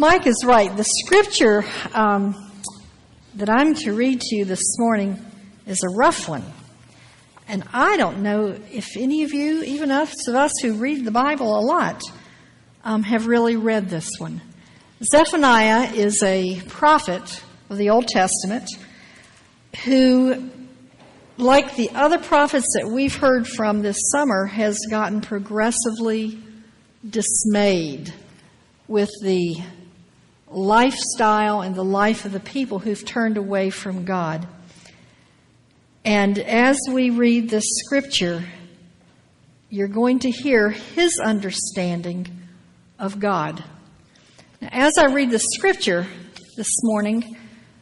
Mike is right. The scripture that I'm to read to you this morning is a rough one. And I don't know if any of you, even us who read the Bible a lot, have really read this one. Zephaniah is a prophet of the Old Testament who, like the other prophets that we've heard from this summer, has gotten progressively dismayed with the lifestyle and the life of the people who've turned away from God. And as we read this scripture, you're going to hear his understanding of God. Now, as I read the scripture this morning,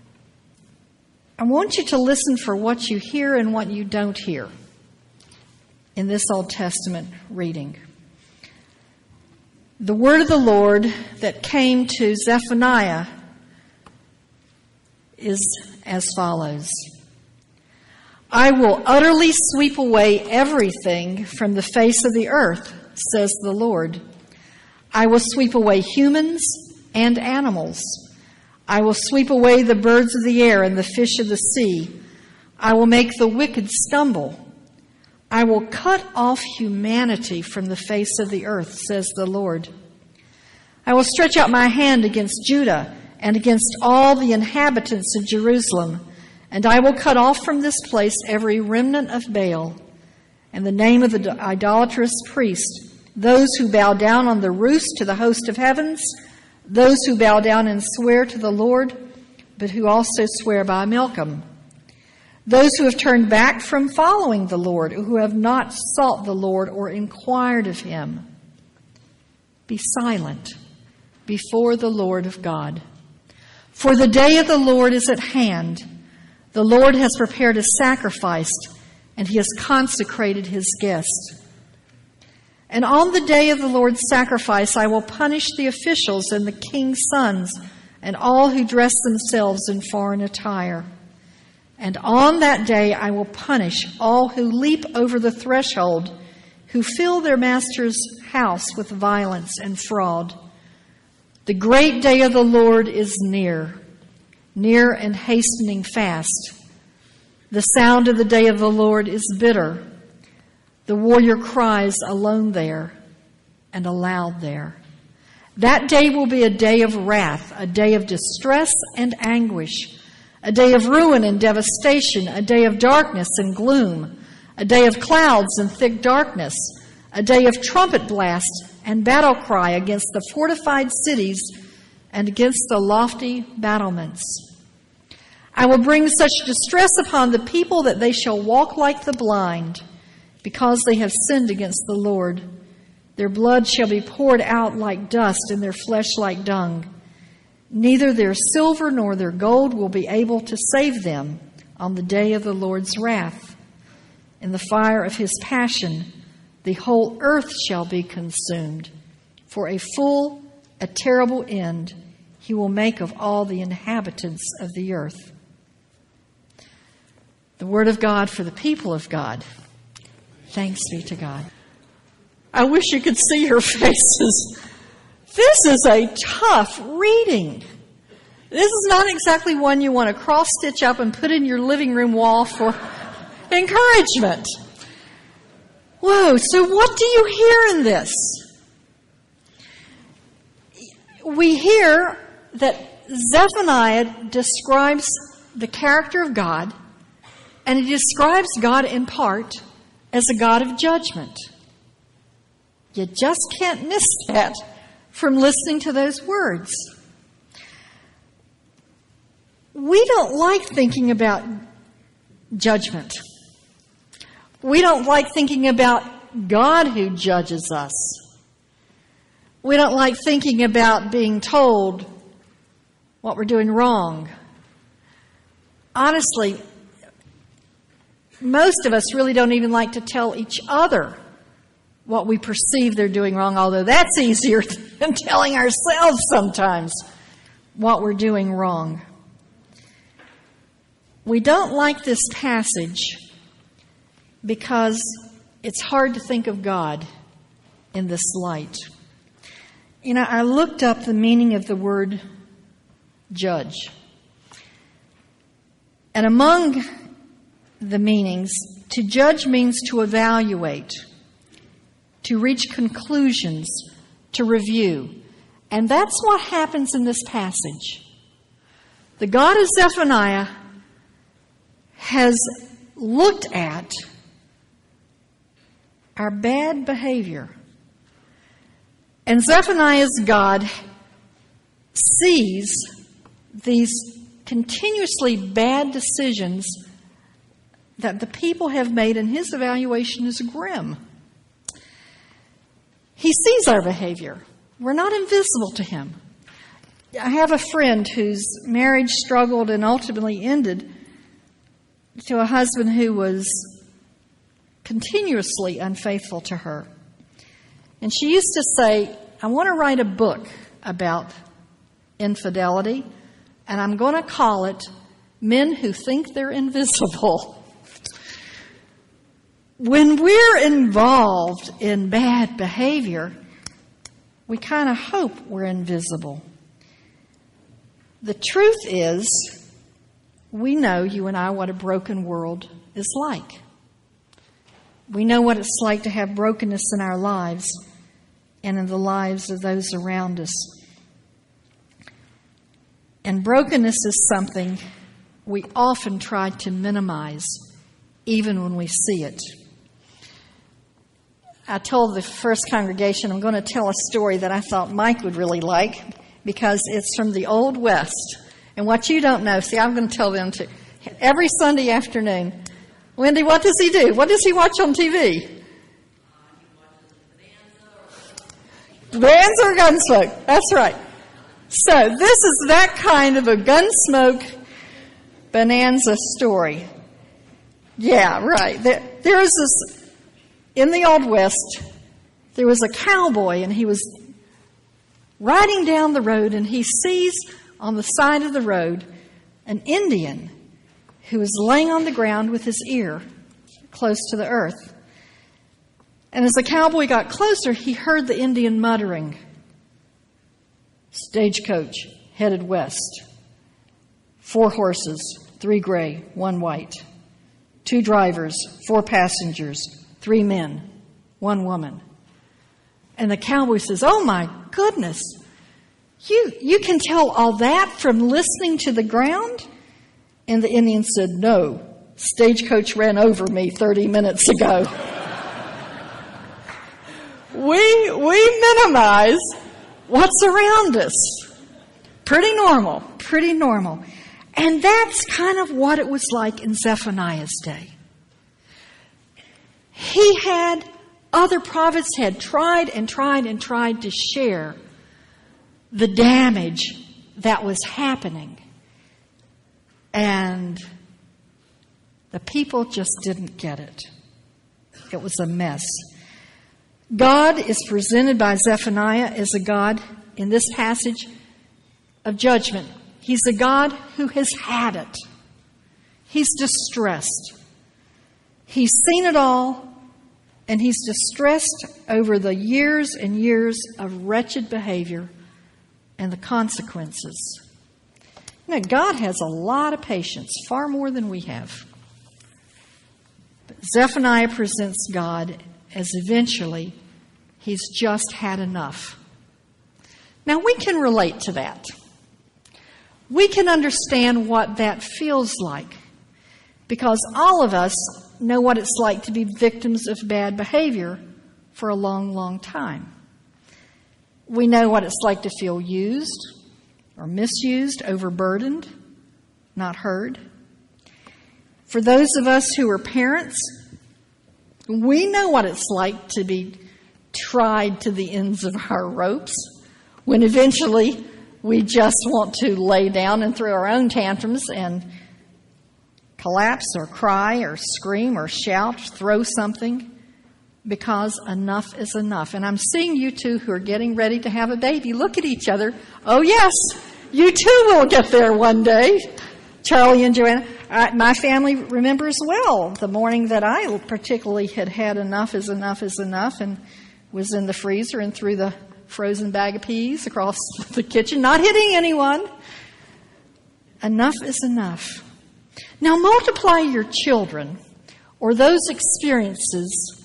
I want you to listen for what you hear and what you don't hear in this Old Testament reading. The word of the Lord that came to Zephaniah is as follows. I will utterly sweep away everything from the face of the earth, says the Lord. I will sweep away humans and animals. I will sweep away the birds of the air and the fish of the sea. I will make the wicked stumble. I will cut off humanity from the face of the earth, says the Lord. I will stretch out my hand against Judah and against all the inhabitants of Jerusalem, and I will cut off from this place every remnant of Baal, and the name of the idolatrous priest, those who bow down on the roofs to the host of heavens, those who bow down and swear to the Lord, but who also swear by Milcom. Those who have turned back from following the Lord, who have not sought the Lord or inquired of him. Be silent before the Lord of God. For the day of the Lord is at hand. The Lord has prepared a sacrifice, and he has consecrated his guest. And on the day of the Lord's sacrifice, I will punish the officials and the king's sons and all who dress themselves in foreign attire. And on that day I will punish all who leap over the threshold, who fill their master's house with violence and fraud. The great day of the Lord is near and hastening fast. The sound of the day of the Lord is bitter. The warrior cries alone there and aloud there. That day will be a day of wrath, a day of distress and anguish, a day of ruin and devastation, a day of darkness and gloom, a day of clouds and thick darkness, a day of trumpet blast and battle cry against the fortified cities and against the lofty battlements. I will bring such distress upon the people that they shall walk like the blind, because they have sinned against the Lord. Their blood shall be poured out like dust, and their flesh like dung. Neither their silver nor their gold will be able to save them on the day of the Lord's wrath. In the fire of his passion, the whole earth shall be consumed. For a terrible end he will make of all the inhabitants of the earth. The word of God for the people of God. Thanks be to God. I wish you could see your faces. This is a tough reading. This is not exactly one you want to cross-stitch up and put in your living room wall for encouragement. Whoa, so what do you hear in this? We hear that Zephaniah describes the character of God, and he describes God in part as a God of judgment. You just can't miss that from listening to those words. We don't like thinking about judgment. We don't like thinking about God who judges us. We don't like thinking about being told what we're doing wrong. Honestly, most of us really don't even like to tell each other what we perceive they're doing wrong, although that's easier than telling ourselves sometimes what we're doing wrong. We don't like this passage because it's hard to think of God in this light. I looked up the meaning of the word judge. And among the meanings, to judge means to evaluate, to reach conclusions, to review. And that's what happens in this passage. The God of Zephaniah has looked at our bad behavior. And Zephaniah's God sees these continuously bad decisions that the people have made, and his evaluation is grim. He sees our behavior. We're not invisible to him. I have a friend whose marriage struggled and ultimately ended to a husband who was continuously unfaithful to her. And she used to say, I want to write a book about infidelity, and I'm going to call it Men Who Think They're Invisible. When we're involved in bad behavior, we kind of hope we're invisible. The truth is, we know, you and I, what a broken world is like. We know what it's like to have brokenness in our lives and in the lives of those around us. And brokenness is something we often try to minimize, even when we see it. I told the first congregation I'm going to tell a story that I thought Mike would really like, because it's from the Old West. And what you don't know, see, I'm going to tell them too. Every Sunday afternoon, Wendy, what does he do? What does he watch on TV? Bonanza or Gunsmoke. That's right. So this is that kind of a Gunsmoke bonanza story. Yeah, right. There was this, in the Old West, there was a cowboy, and he was riding down the road, and he sees on the side of the road an Indian who was laying on the ground with his ear close to the earth. And as the cowboy got closer, he heard the Indian muttering, "Stagecoach headed west. 4 horses, 3 gray, 1 white. 2 drivers, 4 passengers, 3 men, 1 woman." And the cowboy says, "Oh my goodness, you can tell all that from listening to the ground?" And the Indian said, "No, stagecoach ran over me 30 minutes ago." We minimize what's around us. Pretty normal. And that's kind of what it was like in Zephaniah's day. Other prophets had tried to share the damage that was happening. And the people just didn't get it. It was a mess. God is presented by Zephaniah as a God, in this passage, of judgment. He's a God who has had it. He's distressed. He's seen it all, and he's distressed over the years and years of wretched behavior and the consequences. God has a lot of patience, far more than we have. But Zephaniah presents God as eventually he's just had enough. Now, we can relate to that. We can understand what that feels like, because all of us know what it's like to be victims of bad behavior for a long, long time. We know what it's like to feel used or misused, overburdened, not heard. For those of us who are parents, we know what it's like to be tried to the ends of our ropes, when eventually we just want to lay down and throw our own tantrums and collapse or cry or scream or shout, throw something, because enough is enough. And I'm seeing you two who are getting ready to have a baby look at each other. Oh yes, you too will get there one day. Charlie and Joanna. My family remembers well the morning that I particularly had enough is enough, and was in the freezer and threw the frozen bag of peas across the kitchen, not hitting anyone. Enough is enough. Now multiply your children or those experiences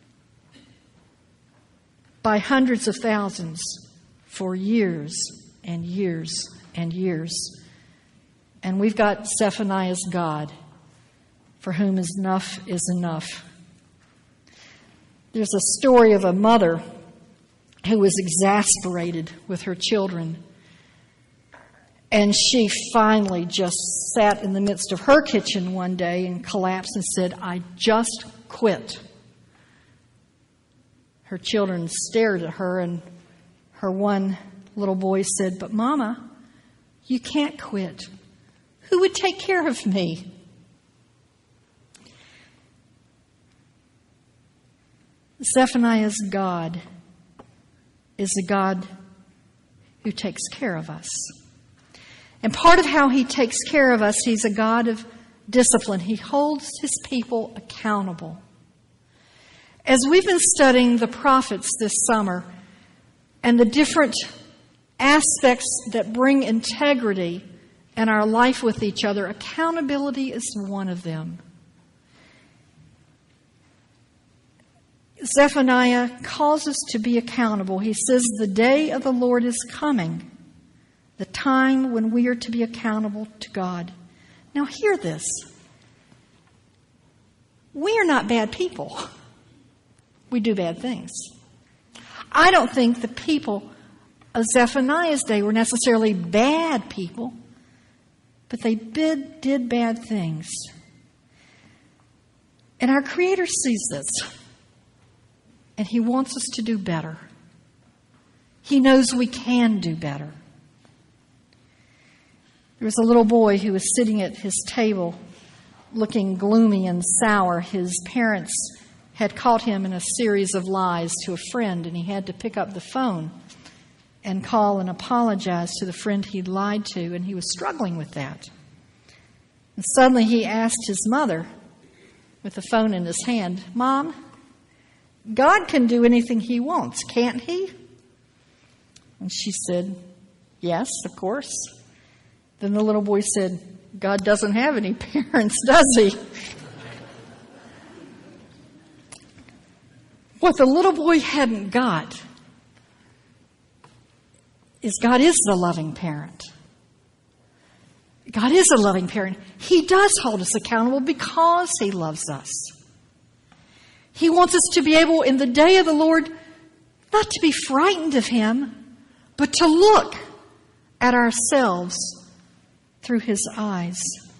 by hundreds of thousands for years and years and years. And we've got Zephaniah's God, for whom enough is enough. There's a story of a mother who was exasperated with her children. And she finally just sat in the midst of her kitchen one day and collapsed and said, "I just quit." Her children stared at her, and her one little boy said, "But Mama, you can't quit. Who would take care of me?" Zephaniah's God is a God who takes care of us. And part of how he takes care of us, he's a God of discipline. He holds his people accountable. As we've been studying the prophets this summer and the different aspects that bring integrity in our life with each other, accountability is one of them. Zephaniah calls us to be accountable. He says, the day of the Lord is coming, the time when we are to be accountable to God. Now hear this. We are not bad people. We do bad things. I don't think the people of Zephaniah's day were necessarily bad people, but they did bad things. And our Creator sees this. And He wants us to do better. He knows we can do better. There was a little boy who was sitting at his table looking gloomy and sour. His parents had caught him in a series of lies to a friend, and he had to pick up the phone and call and apologize to the friend he'd lied to, and he was struggling with that. And suddenly he asked his mother, with the phone in his hand, "Mom, God can do anything He wants, can't He?" And she said, "Yes, of course." Then the little boy said, "God doesn't have any parents, does He?" What the little boy hadn't got is God is the loving parent. God is a loving parent. He does hold us accountable because He loves us. He wants us to be able, in the day of the Lord, not to be frightened of Him, but to look at ourselves through His eyes.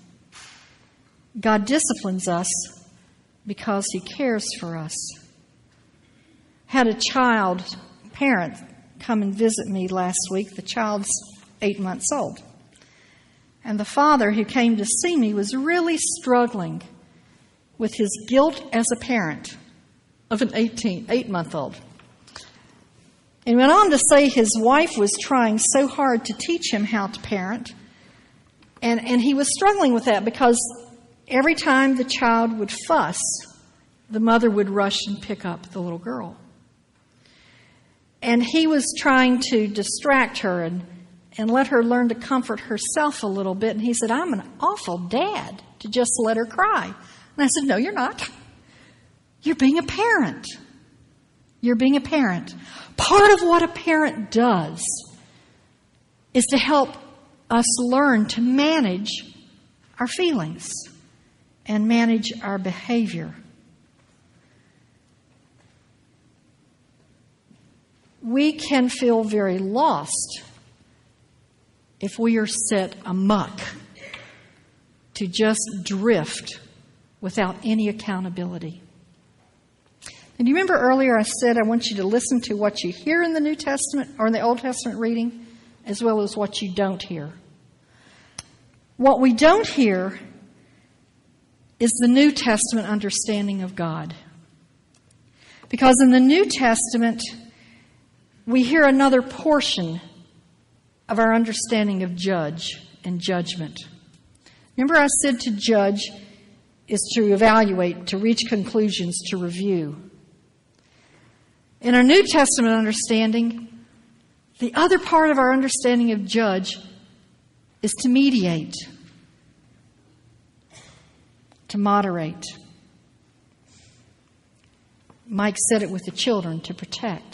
God disciplines us because He cares for us. Had a parent come and visit me last week. The child's 8 months old. And the father who came to see me was really struggling with his guilt as a parent of an 8-month-old. And went on to say his wife was trying so hard to teach him how to parent. And he was struggling with that because every time the child would fuss, the mother would rush and pick up the little girl. And he was trying to distract her and let her learn to comfort herself a little bit. And he said, "I'm an awful dad to just let her cry." And I said, "No, you're not. You're being a parent. You're being a parent." Part of what a parent does is to help us learn to manage our feelings and manage our behavior. We can feel very lost if we are set amuck to just drift without any accountability. And you remember earlier I said I want you to listen to what you hear in the New Testament or in the Old Testament reading as well as what you don't hear. What we don't hear is the New Testament understanding of God. Because in the New Testament, we hear another portion of our understanding of judge and judgment. Remember I said to judge is to evaluate, to reach conclusions, to review. In our New Testament understanding, The other part of our understanding of judge is to mediate, to moderate. Mike said it with the children, to protect.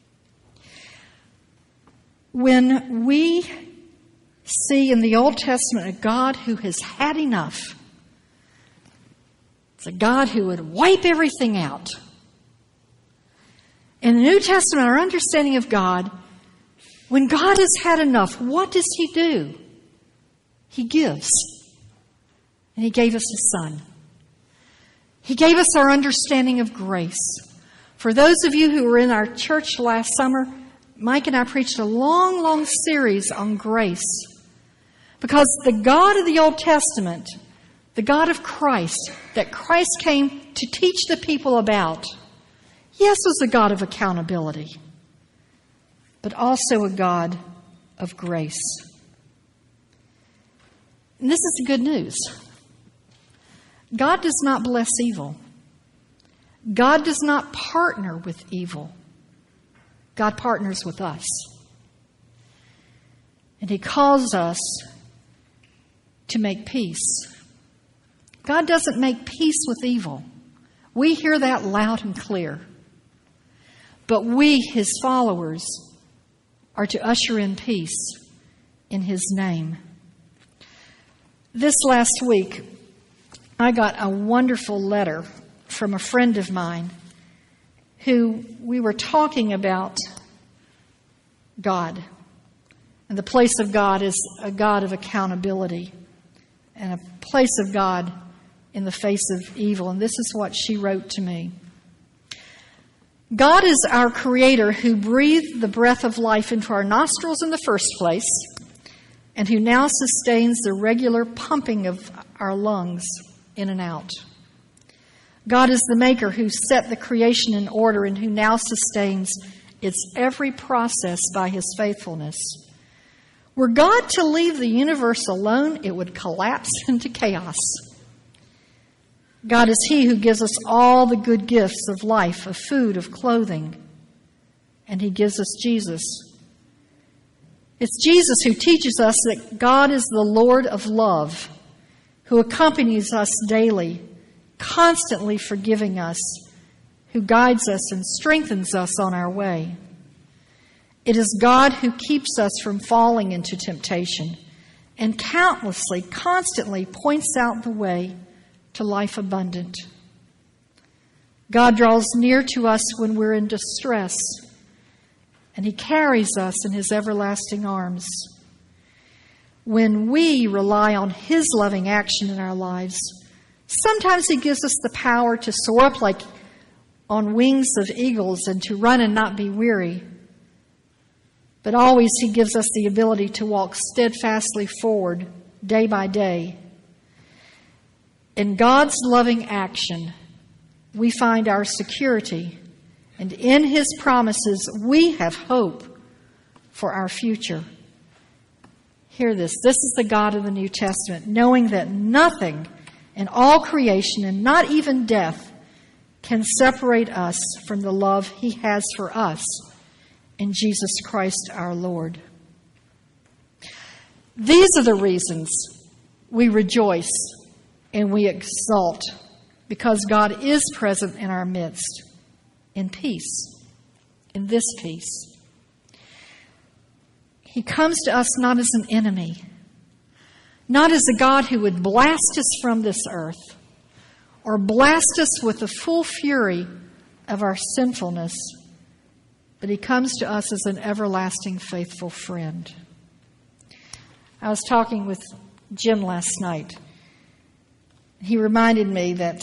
When we see in the Old Testament a God who has had enough, it's a God who would wipe everything out. In the New Testament, our understanding of God, when God has had enough, what does He do? He gives. And He gave us His Son. He gave us our understanding of grace. For those of you who were in our church last summer, Mike and I preached a long, long series on grace. Because the God of the Old Testament, the God of Christ, that Christ came to teach the people about, yes, was a God of accountability, but also a God of grace. And this is the good news. God does not bless evil. God does not partner with evil. God partners with us. And He calls us to make peace. God doesn't make peace with evil. We hear that loud and clear. But we, His followers, are to usher in peace in His name. This last week, I got a wonderful letter from a friend of mine who we were talking about God. And the place of God is a God of accountability and a place of God in the face of evil. And this is what she wrote to me. God is our Creator who breathed the breath of life into our nostrils in the first place and who now sustains the regular pumping of our lungs in and out. God is the Maker who set the creation in order and who now sustains its every process by His faithfulness. Were God to leave the universe alone, it would collapse into chaos. God is He who gives us all the good gifts of life, of food, of clothing. And He gives us Jesus. It's Jesus who teaches us that God is the Lord of love, who accompanies us daily, constantly forgiving us, who guides us and strengthens us on our way. It is God who keeps us from falling into temptation and countlessly, constantly points out the way to life abundant. God draws near to us when we're in distress, and He carries us in His everlasting arms. When we rely on His loving action in our lives, sometimes He gives us the power to soar up like on wings of eagles and to run and not be weary. But always He gives us the ability to walk steadfastly forward day by day. In God's loving action, we find our security, and in His promises, we have hope for our future. Hear this. This is the God of the New Testament, knowing that nothing in all creation, and not even death, can separate us from the love He has for us in Jesus Christ our Lord. These are the reasons we rejoice and we exult, because God is present in our midst in peace, in this peace. He comes to us not as an enemy, not as a God who would blast us from this earth or blast us with the full fury of our sinfulness, but He comes to us as an everlasting, faithful friend. I was talking with Jim last night. He reminded me that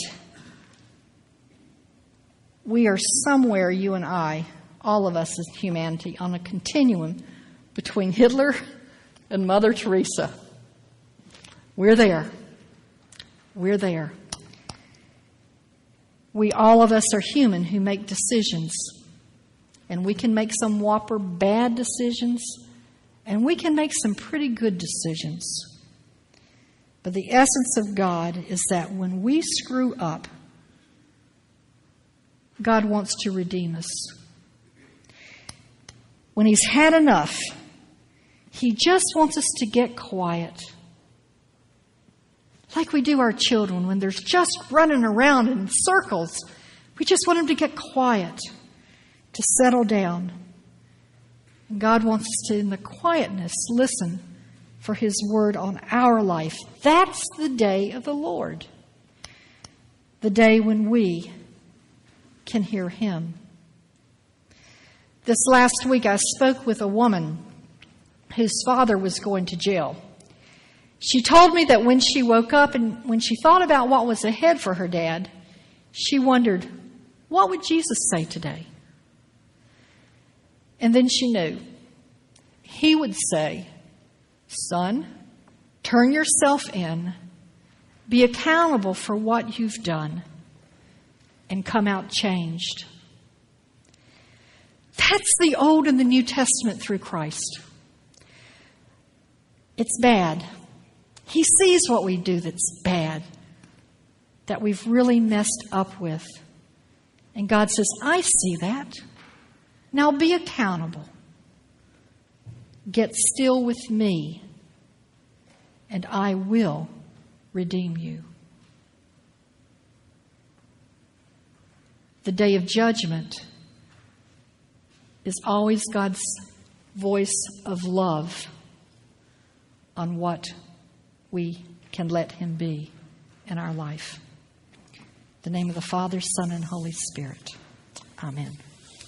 we are somewhere, you and I, all of us as humanity, on a continuum between Hitler and Mother Teresa. We're there. We're there. We, all of us, are human who make decisions. And we can make some whopper bad decisions, and we can make some pretty good decisions. But the essence of God is that when we screw up, God wants to redeem us. when he's had enough, he just wants us to get quiet. Like we do our children when they're just running around in circles. We just want them to get quiet, to settle down. And God wants us to, in the quietness, listen for his word on our life. That's the day of the Lord. The day when we can hear him. This last week I spoke with a woman whose father was going to jail. She told me that when she woke up and when she thought about what was ahead for her dad, she wondered, what would Jesus say today? And then she knew. He would say, son, turn yourself in, be accountable for what you've done, and come out changed. That's the Old and the New Testament through Christ. It's bad. He sees what we do that's bad, that we've really messed up with. And God says, I see that. Now be accountable. Get still with me, and I will redeem you. The day of judgment is always God's voice of love on what we can let him be in our life. In the name of the Father, Son, and Holy Spirit. Amen.